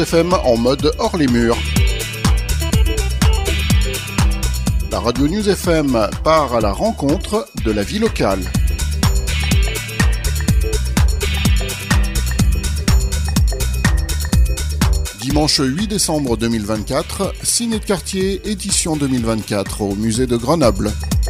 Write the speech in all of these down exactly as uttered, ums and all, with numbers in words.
News F M en mode hors les murs. La radio News F M part à la rencontre de la vie locale. Dimanche huit décembre deux mille vingt-quatre, Ciné de quartier, édition deux mille vingt-quatre au musée de Grenoble.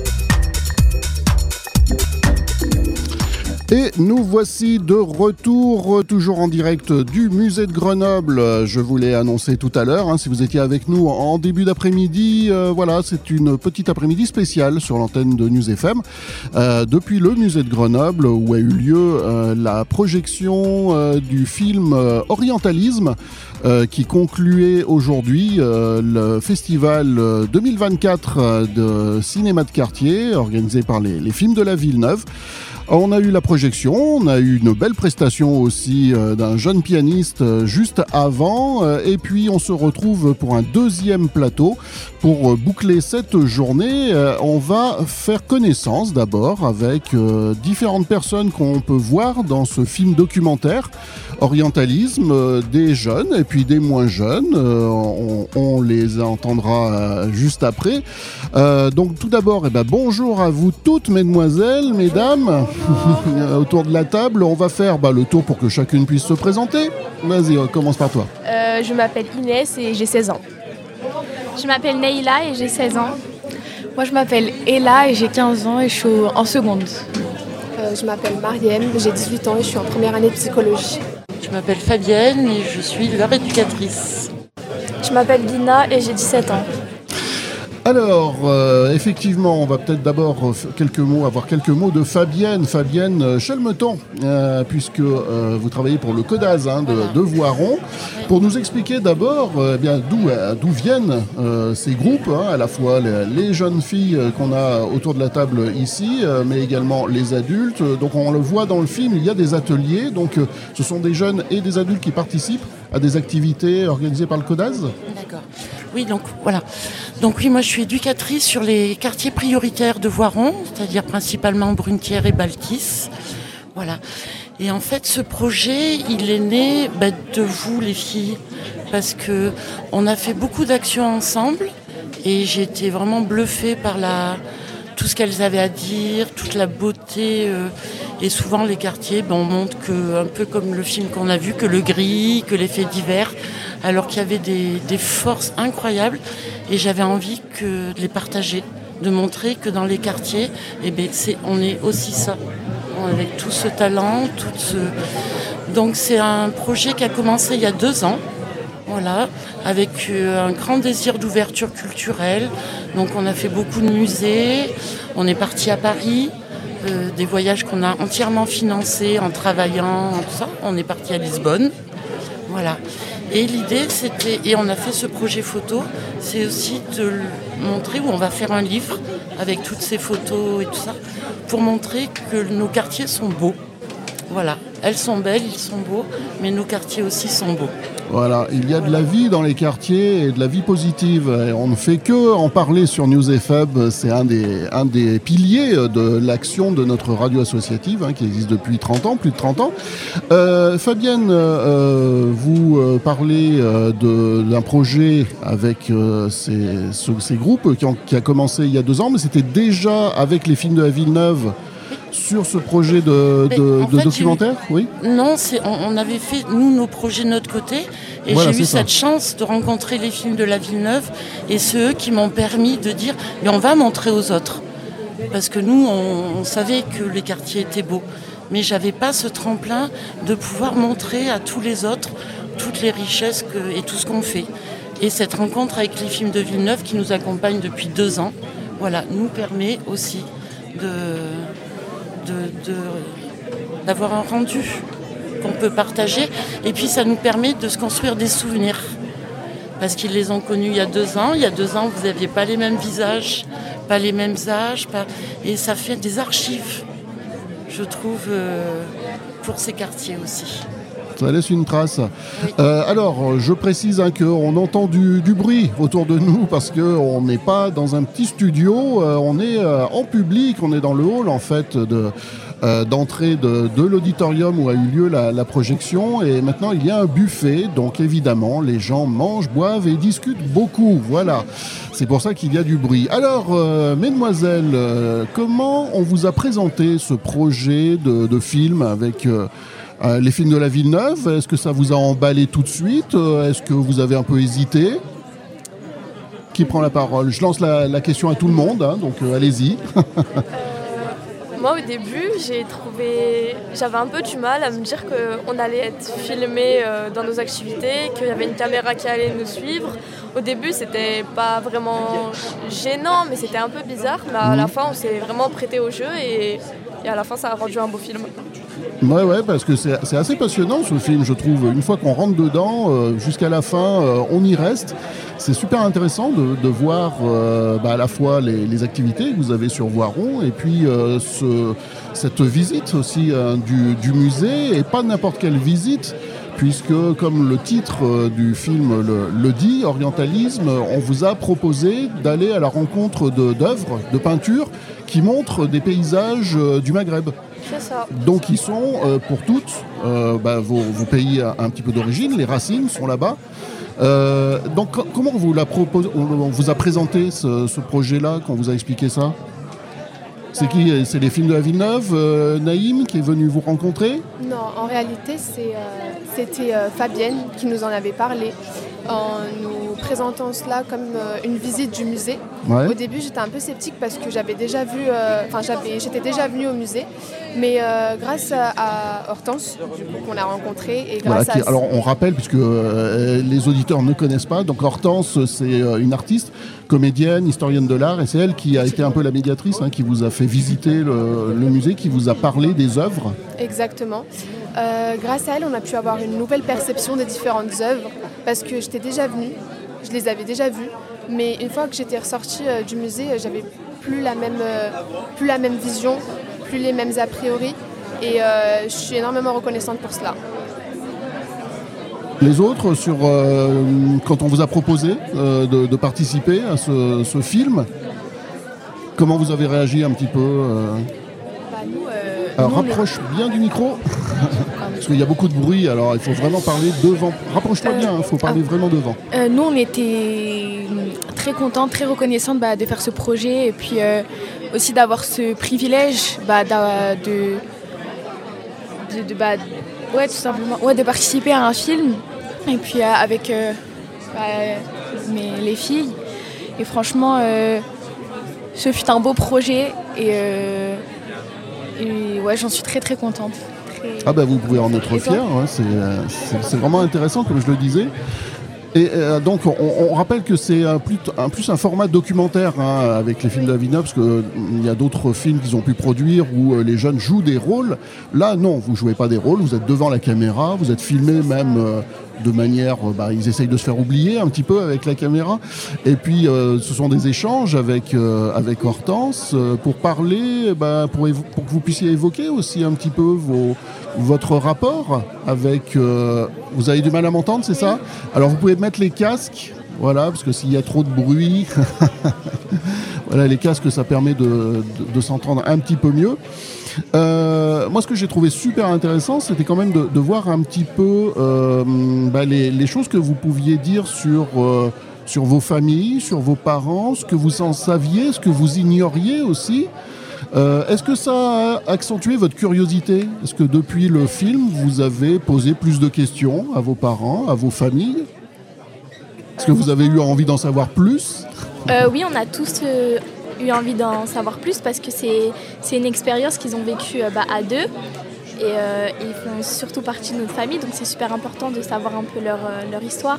Et nous voici de retour, toujours en direct du musée de Grenoble. Je vous l'ai annoncé tout à l'heure, hein, si vous étiez avec nous en début d'après-midi, euh, voilà, c'est une petite après-midi spéciale sur l'antenne de News F M, euh, depuis le musée de Grenoble, où a eu lieu euh, la projection euh, du film euh, Orientalisme, euh, qui concluait aujourd'hui euh, le festival deux mille vingt-quatre de cinéma de quartier, organisé par les, les films de la Villeneuve. On a eu la projection, on a eu une belle prestation aussi euh, d'un jeune pianiste euh, juste avant, euh, et puis on se retrouve pour un deuxième plateau pour euh, boucler cette journée. Euh, on va faire connaissance d'abord avec euh, différentes personnes qu'on peut voir dans ce film documentaire Orientalisme, euh, des jeunes et puis des moins jeunes, euh, on, on les entendra euh, juste après. Euh, donc tout d'abord, eh ben, bonjour à vous toutes mesdemoiselles, mesdames. Autour de la table, on va faire bah, le tour pour que chacune puisse se présenter. Vas-y, on commence par toi. Euh, je m'appelle Inès et j'ai seize ans. Je m'appelle Neila et j'ai seize ans. Moi, je m'appelle Ella et j'ai quinze ans et je suis en seconde. Euh, je m'appelle Marième, j'ai dix-huit ans et je suis en première année de psychologie. Je m'appelle Fabienne et je suis leur éducatrice. Je m'appelle Lina et j'ai dix-sept ans. Alors, euh, effectivement, on va peut-être d'abord euh, quelques mots, avoir quelques mots de Fabienne, Fabienne euh, Chelmeton, euh, puisque euh, vous travaillez pour le CODAZ hein, de, de Voiron, pour nous expliquer d'abord euh, bien d'où, euh, d'où viennent euh, ces groupes, hein, à la fois les, les jeunes filles euh, qu'on a autour de la table ici, euh, mais également les adultes. Donc on le voit dans le film, il y a des ateliers, donc euh, ce sont des jeunes et des adultes qui participent à des activités organisées par le CODAZ. D'accord. Oui, donc voilà. Donc oui, moi je suis éducatrice sur les quartiers prioritaires de Voiron, c'est-à-dire principalement Brunetière et Balkis. Voilà. Et en fait, ce projet, il est né bah, de vous, les filles, parce que on a fait beaucoup d'actions ensemble et j'ai été vraiment bluffée par la tout ce qu'elles avaient à dire, toute la beauté. Euh, et souvent, les quartiers, ben, on montre que, un peu comme le film qu'on a vu, que le gris, que les faits divers, alors qu'il y avait des, des forces incroyables. Et j'avais envie que, de les partager, de montrer que dans les quartiers, eh ben, c'est, on est aussi ça, avec tout ce talent, tout ce... Donc c'est un projet qui a commencé il y a deux ans. Voilà, avec euh, un grand désir d'ouverture culturelle. Donc on a fait beaucoup de musées, on est parti à Paris, euh, des voyages qu'on a entièrement financés en travaillant, tout ça. On est parti à Lisbonne, voilà. Et l'idée c'était, et on a fait ce projet photo, c'est aussi de le montrer, où on va faire un livre avec toutes ces photos et tout ça, pour montrer que nos quartiers sont beaux. Voilà, elles sont belles, ils sont beaux, mais nos quartiers aussi sont beaux. Voilà, il y a de la vie dans les quartiers et de la vie positive. Et on ne fait que en parler sur News F M. C'est un des, un des piliers de l'action de notre radio associative hein, qui existe depuis trente ans, plus de trente ans. Euh, Fabienne, euh, vous euh, parlez euh, de, d'un projet avec euh, ces, ce, ces groupes qui, ont, qui a commencé il y a deux ans, mais c'était déjà avec les films de la Villeneuve. Sur ce projet de, de, de fait, documentaire, oui. Non, c'est, on, on avait fait, nous, nos projets de notre côté. Et voilà, j'ai eu ça. Cette chance de rencontrer les films de la Villeneuve. Et c'est eux qui m'ont permis de dire, mais on va montrer aux autres. Parce que nous, on, on savait que les quartiers étaient beaux. Mais j'avais pas ce tremplin de pouvoir montrer à tous les autres toutes les richesses que, et tout ce qu'on fait. Et cette rencontre avec les films de Villeneuve qui nous accompagnent depuis deux ans, voilà, nous permet aussi de... De, de, d'avoir un rendu qu'on peut partager et puis ça nous permet de se construire des souvenirs parce qu'ils les ont connus il y a deux ans il y a deux ans vous n'aviez pas les mêmes visages, pas les mêmes âges pas... et ça fait des archives je trouve euh, pour ces quartiers aussi. Ça laisse une trace. Oui. Euh, alors, je précise hein, qu'on entend du, du bruit autour de nous parce qu'on n'est pas dans un petit studio, euh, on est euh, en public, on est dans le hall en fait de, euh, d'entrée de, de l'auditorium où a eu lieu la, la projection. Et maintenant, il y a un buffet, donc évidemment, les gens mangent, boivent et discutent beaucoup. Voilà, c'est pour ça qu'il y a du bruit. Alors, euh, mesdemoiselles, euh, comment on vous a présenté ce projet de, de film avec... Euh, Euh, les films de la Villeneuve, est-ce que ça vous a emballé tout de suite ? euh, Est-ce que vous avez un peu hésité ? Qui prend la parole ? Je lance la, la question à tout le monde, hein, donc euh, allez-y. Moi, au début, j'ai trouvé... J'avais un peu du mal à me dire qu'on allait être filmé euh, dans nos activités, qu'il y avait une caméra qui allait nous suivre. Au début, c'était pas vraiment gênant, mais c'était un peu bizarre. Mais à la fin, on s'est vraiment prêté au jeu et, et à la fin, ça a rendu un beau film. Ouais, ouais, parce que c'est, c'est assez passionnant ce film, je trouve. Une fois qu'on rentre dedans, euh, jusqu'à la fin, euh, on y reste. C'est super intéressant de, de voir euh, bah, à la fois les, les activités que vous avez sur Voiron et puis euh, ce, cette visite aussi euh, du, du musée, et pas n'importe quelle visite, puisque comme le titre euh, du film le, le dit, Orientalisme, on vous a proposé d'aller à la rencontre de, d'œuvres, de peintures qui montrent des paysages euh, du Maghreb. C'est ça. Donc ils sont euh, pour toutes euh, bah, vos, vos pays un petit peu d'origine, les racines sont là-bas. Euh, donc comment on vous, l'a propos- on vous a présenté ce, ce projet-là, quand on vous a expliqué ça ? C'est qui ? C'est les films de la Villeneuve, euh, Naïm qui est venu vous rencontrer ? Non, en réalité, c'est, euh, c'était euh, Fabienne qui nous en avait parlé en nous présentant cela comme euh, une visite du musée. Ouais. Au début, j'étais un peu sceptique parce que j'avais déjà vu, enfin, euh, j'avais, j'étais déjà venue au musée, mais euh, grâce à, à Hortense, du coup, qu'on a rencontré, et grâce Voilà, qui, à... alors on rappelle, puisque euh, les auditeurs ne connaissent pas, donc Hortense, c'est euh, une artiste, comédienne, historienne de l'art, et c'est elle qui a été un peu la médiatrice, hein, qui vous a fait visiter le, le musée, qui vous a parlé des œuvres. Exactement. Euh, grâce à elle, on a pu avoir une nouvelle perception des différentes œuvres, parce que j'étais déjà venue, je les avais déjà vues, mais une fois que j'étais ressortie euh, du musée, euh, j'avais plus la même, euh, plus la même vision, plus les mêmes a priori, et euh, je suis énormément reconnaissante pour cela. Les autres, sur, euh, quand on vous a proposé euh, de, de participer à ce, ce film, comment vous avez réagi un petit peu euh... Bah, nous, euh, Alors nous, on est- rapproche bien du micro, parce qu'il y a beaucoup de bruit, alors il faut vraiment parler devant. Rapproche-toi Euh, bien, il faut parler ah. vraiment devant. Euh, nous, on était très contents, très reconnaissantes bah, de faire ce projet et puis euh, aussi d'avoir ce privilège bah, d'a- de, de, de- bah, ouais, tout simplement, ouais, de participer à un film et puis euh, avec euh, bah, mes, les filles. Et franchement, euh, ce fut un beau projet et, euh, et ouais, j'en suis très très contente. Très... Ah ben vous pouvez en être Et toi fier, hein, c'est, c'est, c'est vraiment intéressant comme je le disais. Et euh, donc on, on rappelle que c'est un plus, un, plus un format documentaire hein, avec les films de la Villeneuve, parce qu'il y a d'autres films qu'ils ont pu produire où euh, les jeunes jouent des rôles. Là non, vous jouez pas des rôles, vous êtes devant la caméra, vous êtes filmé même euh, de manière, euh, bah, ils essayent de se faire oublier un petit peu avec la caméra. Et puis euh, ce sont des échanges avec, euh, avec Hortense euh, pour parler, bah, pour, évo- pour que vous puissiez évoquer aussi un petit peu vos, votre rapport avec... Euh, vous avez du mal à m'entendre, c'est ça ? Alors vous pouvez mettre les casques, voilà, parce que s'il y a trop de bruit, voilà, les casques, ça permet de, de, de s'entendre un petit peu mieux. Euh, moi, ce que j'ai trouvé super intéressant, c'était quand même de, de voir un petit peu euh, bah, les, les choses que vous pouviez dire sur, euh, sur vos familles, sur vos parents, ce que vous en saviez, ce que vous ignoriez aussi. Euh, est-ce que ça a accentué votre curiosité ? Est-ce que depuis le film, vous avez posé plus de questions à vos parents, à vos familles ? Est-ce que vous avez eu envie d'en savoir plus ? Euh, oui, on a tous euh, eu envie d'en savoir plus parce que c'est, c'est une expérience qu'ils ont vécue euh, bah, à deux. Et euh, ils font surtout partie de notre famille, donc c'est super important de savoir un peu leur, euh, leur histoire.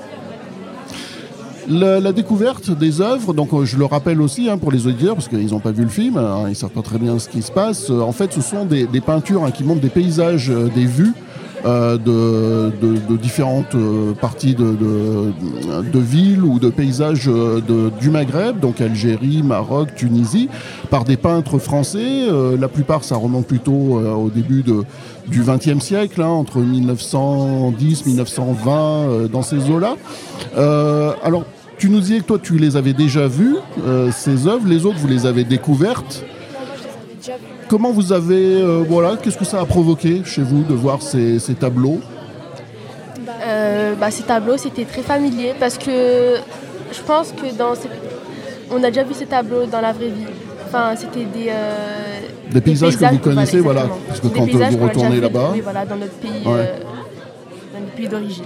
La, la découverte des œuvres, donc euh, je le rappelle aussi hein, pour les auditeurs, parce qu'ils n'ont pas vu le film, hein, ils ne savent pas très bien ce qui se passe. Euh, en fait, ce sont des, des peintures hein, qui montrent des paysages, euh, des vues euh, de, de, de différentes euh, parties de, de, de villes ou de paysages de, du Maghreb, donc Algérie, Maroc, Tunisie, par des peintres français. Euh, la plupart, ça remonte plutôt euh, au début de, du vingtième siècle, hein, entre mille neuf cent dix mille neuf cent vingt, euh, dans ces eaux-là. Euh, alors, tu nous disais que toi, tu les avais déjà vues, euh, ces œuvres. Les autres, vous les avez découvertes. Comment vous avez... Euh, voilà, qu'est-ce que ça a provoqué chez vous de voir ces, ces tableaux ? Euh, bah, ces tableaux, c'était très familier parce que je pense que dans ces... on a déjà vu ces tableaux dans la vraie vie. Enfin, c'était des... Euh, des, paysages des paysages que vous connaissez, voilà. voilà parce que des quand vous retournez là-bas... Oui, voilà, dans notre pays, ouais. euh, dans notre pays d'origine.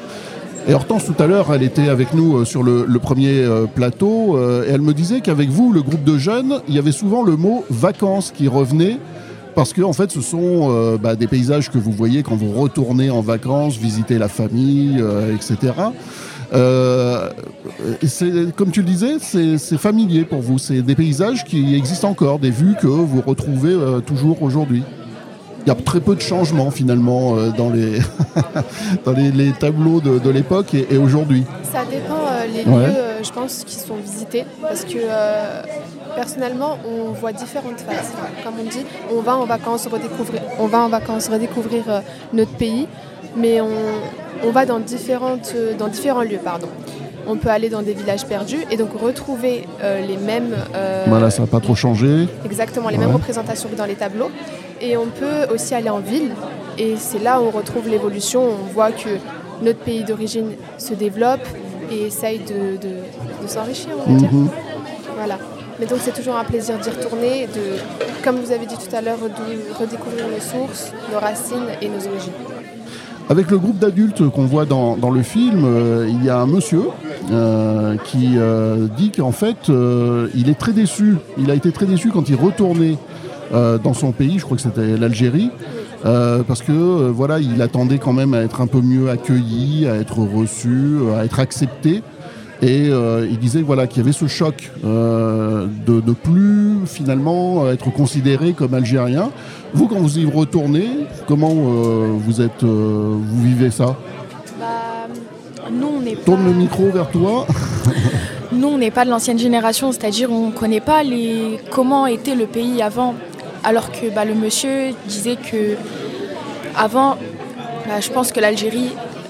Et Hortense, tout à l'heure, elle était avec nous euh, sur le, le premier euh, plateau euh, et elle me disait qu'avec vous, le groupe de jeunes, il y avait souvent le mot « vacances » qui revenait parce que en fait, ce sont euh, bah, des paysages que vous voyez quand vous retournez en vacances, visiter la famille, euh, et cetera. Euh, et c'est, comme tu le disais, c'est, c'est familier pour vous. C'est des paysages qui existent encore, des vues que vous retrouvez euh, toujours aujourd'hui. Il y a très peu de changements finalement euh, dans les dans les, les tableaux de, de l'époque et, et aujourd'hui. Ça dépend euh, les ouais. lieux, euh, je pense, qui sont visités parce que euh, personnellement, on voit différentes phases. Enfin, comme on dit, on va en vacances redécouvrir, on va en vacances redécouvrir euh, notre pays, mais on, on va dans différentes euh, dans différents lieux, pardon. On peut aller dans des villages perdus et donc retrouver euh, les mêmes... Euh, voilà, ça n'a pas trop changé. Exactement, les ouais. mêmes représentations que dans les tableaux. Et on peut aussi aller en ville et c'est là où on retrouve l'évolution. On voit que notre pays d'origine se développe et essaye de, de, de s'enrichir, on va dire. Mm-hmm. Voilà. Mais donc c'est toujours un plaisir d'y retourner, de, comme vous avez dit tout à l'heure, de redécouvrir nos sources, nos racines et nos origines. Avec le groupe d'adultes qu'on voit dans, dans le film, euh, il y a un monsieur euh, qui euh, dit qu'en fait, euh, il est très déçu. Il a été très déçu quand il retournait euh, dans son pays, je crois que c'était l'Algérie, euh, parce que euh, voilà, il attendait quand même à être un peu mieux accueilli, à être reçu, à être accepté. Et euh, il disait voilà, qu'il y avait ce choc euh, de ne plus finalement être considéré comme algérien. Vous, quand vous y retournez, comment euh, vous, êtes, euh, vous vivez ça ? Bah, nous, on n'est Tourne pas... le micro vers toi. Nous, on n'est pas de l'ancienne génération, c'est-à-dire on ne connaît pas les... comment était le pays avant. Alors que bah, le monsieur disait que avant, bah, je pense que l'Algérie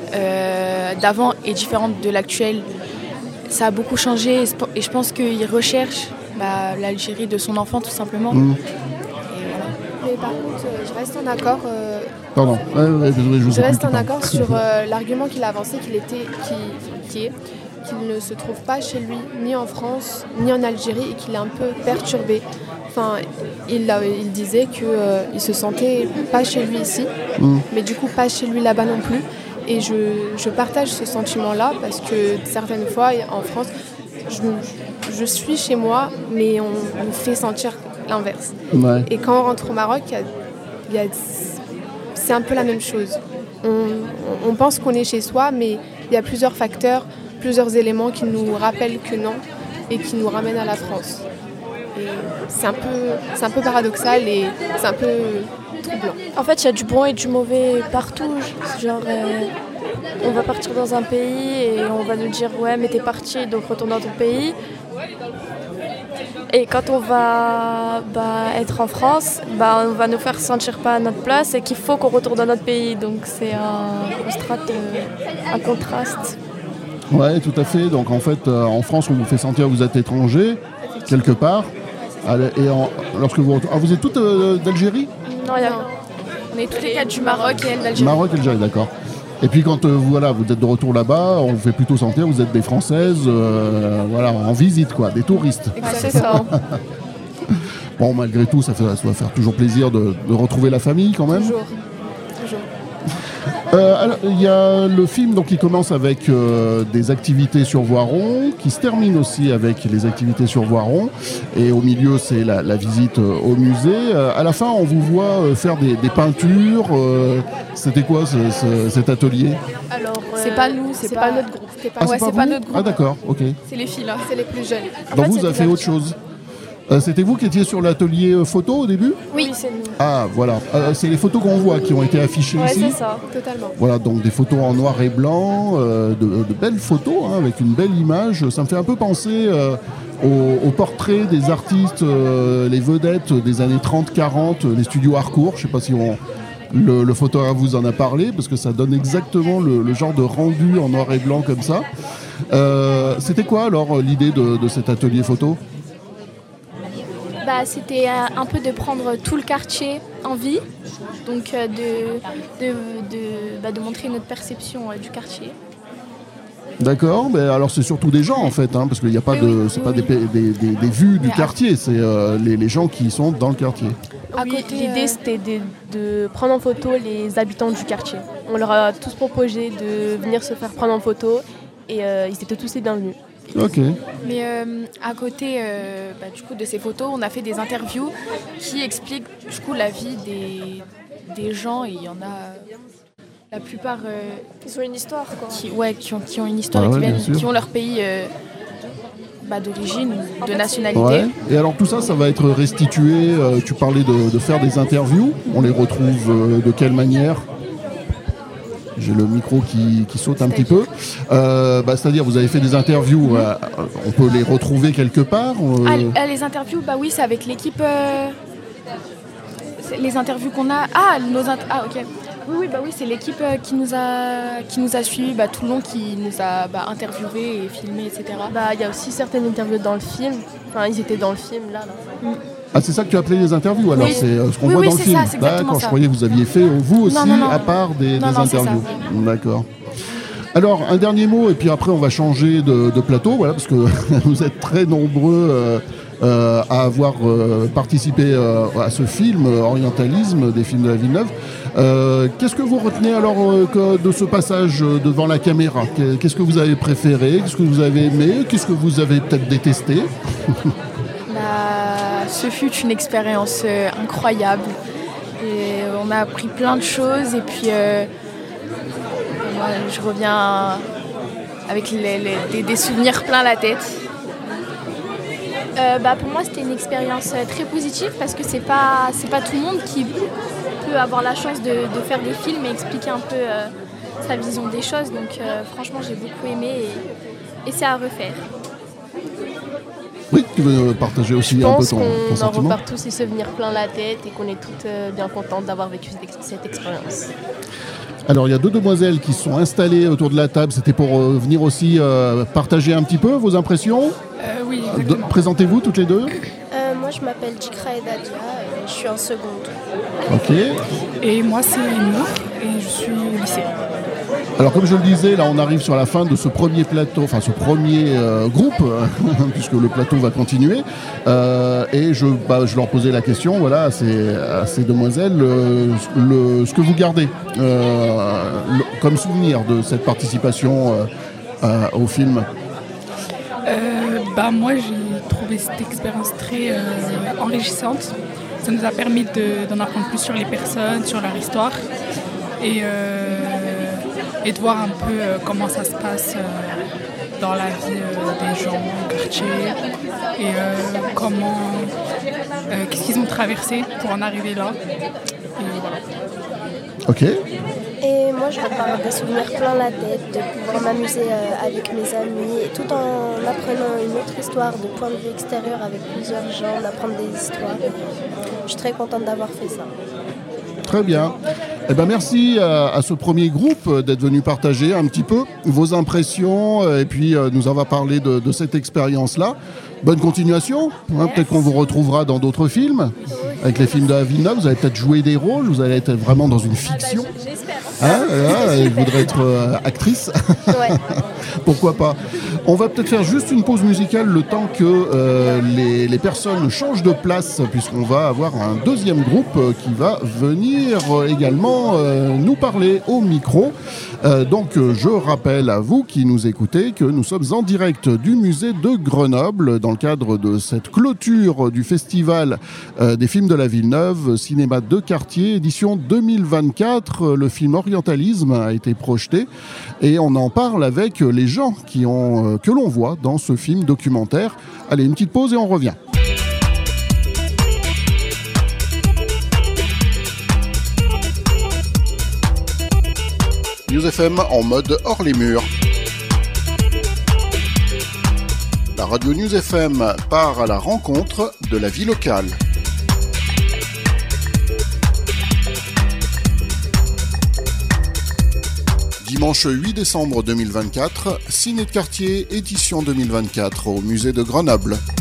euh, d'avant est différente de l'actuelle. Ça a beaucoup changé et je pense qu'il recherche bah, l'Algérie de son enfant tout simplement. Mmh. Voilà. Mais par contre, je reste en accord. Euh, Pardon. Ouais, ouais, désolé, je, vous je reste en accord sur euh, l'argument qu'il a avancé, qu'il était, qui, qui est qu'il ne se trouve pas chez lui, ni en France, ni en Algérie, et qu'il est un peu perturbé. Enfin, il, a, il disait qu'il euh, ne se sentait pas chez lui ici, mmh. mais du coup pas chez lui là-bas non plus. Et je, je partage ce sentiment-là parce que certaines fois, en France, je, je suis chez moi, mais on me fait sentir l'inverse. Ouais. Et quand on rentre au Maroc, y a, y a, c'est un peu la même chose. On, on pense qu'on est chez soi, mais il y a plusieurs facteurs, plusieurs éléments qui nous rappellent que non et qui nous ramènent à la France. Et c'est un peu, c'est un peu paradoxal et c'est un peu troublant. En fait, il y a du bon et du mauvais partout. Genre, euh, on va partir dans un pays et on va nous dire « Ouais, mais t'es parti, donc retourne dans ton pays ». Et quand on va bah, être en France, bah, on va nous faire sentir pas à notre place et qu'il faut qu'on retourne dans notre pays. Donc c'est un, un, strat, euh, un contraste. Oui, tout à fait. Donc en fait, euh, en France, on vous fait sentir que vous êtes étranger, quelque part. Et en, lorsque vous, ah, vous êtes toutes euh, d'Algérie ? Non, il y a... On est tous les quatre du Maroc et elle d'Algérie. Maroc et Algérie, d'accord. Et puis quand euh, voilà, vous êtes de retour là-bas, on vous fait plutôt sentir que vous êtes des Françaises, euh, voilà, en visite, quoi, des touristes. C'est ça. Bon, malgré tout, ça, fait, ça va faire toujours plaisir de, de retrouver la famille, quand même. Toujours. Toujours. Euh, alors, il y a le film donc, qui commence avec euh, des activités sur Voiron, qui se termine aussi avec les activités sur Voiron, et au milieu c'est la, la visite euh, au musée. Euh, à la fin, on vous voit euh, faire des, des peintures. Euh, c'était quoi ce, ce, cet atelier ? Alors, euh, c'est pas nous, c'est, c'est pas... pas notre groupe. Ah, ouais, c'est pas, c'est pas notre groupe. Ah d'accord, ok. C'est les filles là, c'est les plus jeunes. Donc vous avez fait autre chose. Euh, c'était vous qui étiez sur l'atelier euh, photo au début ? Oui, c'est nous. Ah, voilà. Euh, c'est les photos qu'on voit qui ont été affichées Ouais, ici. c'est ça, Totalement. Voilà, donc des photos en noir et blanc, euh, de, de belles photos, hein, avec une belle image. Ça me fait un peu penser euh, aux, aux portraits des artistes, euh, les vedettes des années trente quarante, les studios Harcourt. Je ne sais pas si on, le, le photographe vous en a parlé, parce que ça donne exactement le, le genre de rendu en noir et blanc comme ça. Euh, c'était quoi alors l'idée de, de cet atelier photo ? Bah, c'était euh, un peu de prendre tout le quartier en vie, donc euh, de, de, de, bah, de montrer notre perception euh, du quartier. D'accord, mais alors c'est surtout des gens en fait, hein, parce qu'il n'y a pas Oui, de, oui, c'est oui, pas oui. des, des, des, des vues du Mais à- quartier, c'est euh, les, les gens qui sont dans le quartier. À Oui, côté, euh, l'idée c'était de, de prendre en photo les habitants du quartier. On leur a tous proposé de venir se faire prendre en photo et euh, ils étaient tous les bienvenus. Ok. Mais euh, à côté euh, bah, du coup, de ces photos, on a fait des interviews qui expliquent du coup, la vie des, des gens. Et il y en a la plupart euh, Ils ont une histoire, quoi. qui, ouais, qui, ont, qui ont une histoire Ah et ouais, qui, bien viennent, sûr. qui ont leur pays euh, bah, d'origine, En de fait, nationalité. Ouais. Et alors tout ça, ça va être restitué. euh, tu parlais de, de faire des interviews. On les retrouve euh, de quelle manière ? J'ai le micro qui, qui saute un petit peu. Euh, bah, c'est-à-dire, vous avez fait des interviews. euh, on peut les retrouver quelque part. euh, Ah, l- ah, les interviews, bah oui, c'est avec l'équipe. euh, c'est les interviews qu'on a. Ah, nos int- ah ok. Oui, oui, bah oui, c'est l'équipe euh, qui nous a qui nous a suivis bah, tout le long, qui nous a bah, interviewés et filmés, et cetera. Bah, il y a aussi certaines interviews dans le film. Enfin, ils étaient dans le film là. là. Ah, c'est ça que tu appelais les interviews alors Oui. c'est euh, ce qu'on Oui, voit oui, dans le c'est film. ça, c'est exactement D'accord, je ça. croyais que vous aviez fait euh, vous aussi Non, non, non. à part des, Non, des non, c'est ça. interviews. D'accord. Alors, un dernier mot, et puis après on va changer de, de plateau, voilà, parce que vous êtes très nombreux euh, euh, à avoir euh, participé euh, à ce film euh, Orientalisme des films de la Villeneuve. Euh, Qu'est-ce que vous retenez alors euh, que de ce passage euh, devant la caméra ? Qu'est- Qu'est-ce que vous avez préféré ? Qu'est-ce que vous avez aimé ? Qu'est-ce que vous avez peut-être détesté ? Bah, ce fut une expérience euh, incroyable. Et on a appris plein de choses. Et puis, euh, moi, je reviens avec les- les- des, des souvenirs plein la tête. Euh, bah, pour moi, c'était une expérience euh, très positive parce que c'est pas, c'est pas tout le monde qui peut avoir la chance de, de faire des films et expliquer un peu euh, sa vision des choses. Donc, euh, franchement, j'ai beaucoup aimé et, et c'est à refaire. Oui, tu veux partager aussi Je un peu pense ton, ton qu'on en sentiment ? repart tous et se venir plein la tête et qu'on est toutes euh, bien contentes d'avoir vécu cette, ex- cette expérience. Alors, il y a deux demoiselles qui se sont installées autour de la table. C'était pour euh, venir aussi euh, partager un petit peu vos impressions. Euh, oui, De- exactement. Présentez-vous toutes les deux. Euh, moi, je m'appelle Jikra Edadia et je suis en seconde. Ok. Et moi, c'est Nour et je suis au lycée. Alors, comme je le disais, là, on arrive sur la fin de ce premier plateau, enfin, ce premier euh, groupe, puisque le plateau va continuer. Euh, et je, bah, je leur posais la question, voilà, à ces, à ces demoiselles, euh, le, ce que vous gardez euh, le- comme souvenir de cette participation euh, euh, au film. Euh, bah, moi, j'ai trouvé cette expérience très euh, enrichissante. Ça nous a permis de- d'en apprendre plus sur les personnes, sur leur histoire et, euh, et de voir un peu euh, comment ça se passe euh, dans la vie euh, des gens au quartier et euh, comment, euh, qu'est-ce qu'ils ont traversé pour en arriver là. Et voilà. Ok. Et moi, je repars des souvenirs plein la tête, de pouvoir m'amuser euh, avec mes amis, et tout en apprenant une autre histoire de point de vue extérieur avec plusieurs gens, d'apprendre des histoires. Je suis très contente d'avoir fait ça. Très bien. Eh ben merci à, à ce premier groupe euh, d'être venu partager un petit peu vos impressions euh, et puis euh, nous avoir parlé de, de cette expérience-là. Bonne continuation. Hein, peut-être qu'on vous retrouvera dans d'autres films. Avec les films de la Villeneuve, vous allez peut-être jouer des rôles, vous allez être vraiment dans une fiction. Hein, voilà, elle voudrait être euh, actrice. Ouais. Pourquoi pas. On va peut-être faire juste une pause musicale le temps que euh, les, les personnes changent de place, puisqu'on va avoir un deuxième groupe euh, qui va venir euh, également euh, nous parler au micro. Euh, donc euh, je rappelle à vous qui nous écoutez que nous sommes en direct du musée de Grenoble dans le cadre de cette clôture du festival euh, des films de la Villeneuve, cinéma de quartier, édition deux mille vingt-quatre. Le film Orientalisme a été projeté et on en parle avec les gens qui ont, euh, que l'on voit dans ce film documentaire. Allez, une petite pause et on revient. News F M en mode hors les murs. La Radio News F M part à la rencontre de la vie locale. Dimanche huit décembre deux mille vingt-quatre, Ciné de quartier, édition deux mille vingt-quatre au musée de Grenoble.